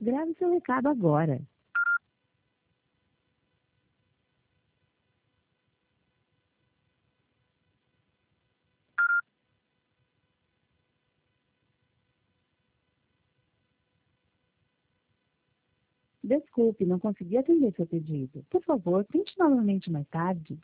Grave seu recado agora. Desculpe, não consegui atender seu pedido. Por favor, tente novamente mais tarde.